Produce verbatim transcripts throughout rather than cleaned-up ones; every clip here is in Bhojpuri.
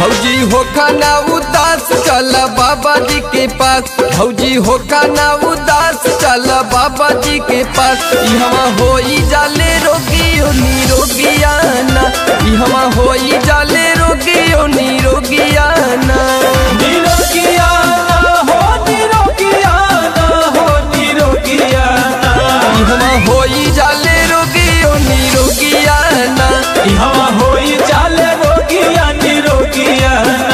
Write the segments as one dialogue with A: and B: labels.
A: भौजी हो खाना उदास चल बाबा जी के पास। भौजी हो खाना उदास चल बाबा जी के पास। इहवा होई जाले रोगी ओ निरोगियाना। इहवा होई जाले रोगी ओ निरोगियाना।
B: निरोगियाना हो निरोगियाना हो निरोगियाना।
A: इहवा होई जाले रोगी ओ निरोगियाना।
B: इहवा होई जाले रोगिया निरोगियाना।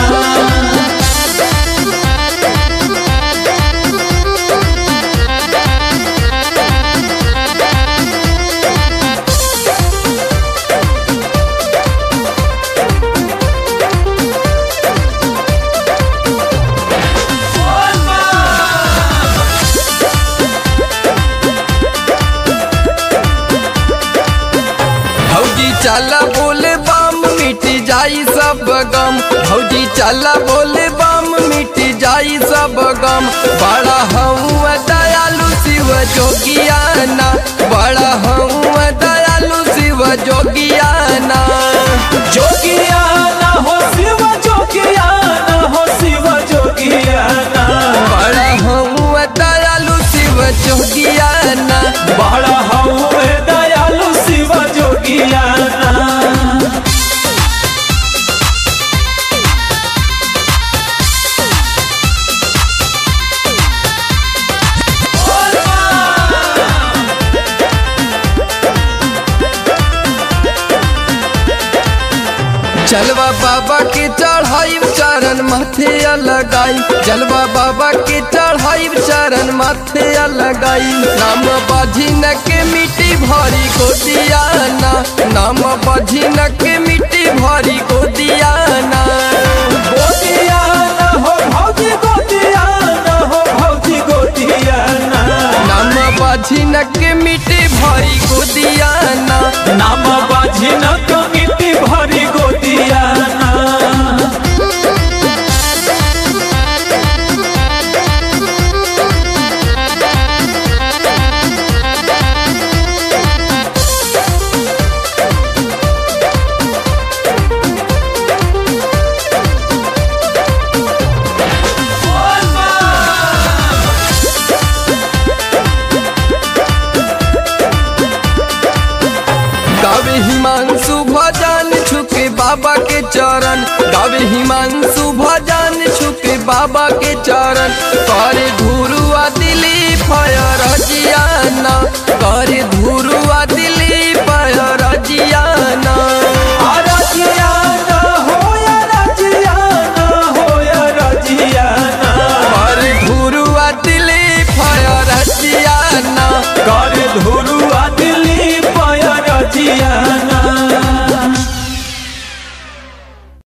A: भौजी चला बोले बम मिट जाई सब गम। भौजी चला बोले बम मिट जाई सब गम। बड़ा हूँ दयालु शिव जोगियाना। बड़ा हूँ दयालु शिव जोगियाना।
B: जोगियाना हो शिव जोगियाना हो शिव जोगियाना।
A: बड़ा हूँ दयालु शिव जोगियाना।
B: बड़ा हूँ दयालु शिव जोगियाना।
A: जलवा बाबा के चढ़ाई चरण माथे लगाई। जलवा बाबा के चढ़ाई चरण माथे लगाई। नाम बाझिन के मिट्टी भरी गोदियाना। नाम बाझिन के मिट्टी भरी गोदियाना।
B: गोदियाना हो भौजी गोदियाना हो भौजी गोदियाना।
A: नाम बाझिन के मिट्टी भरी गोदियाना।
B: नाम बाझी न तो मिट्टी भरी गोदियाना।
A: गावे हिमांशु भजन छुके बाबा के चरण। गावे हिमांशु भजन छुके बाबा के चरण। करे धुरुआ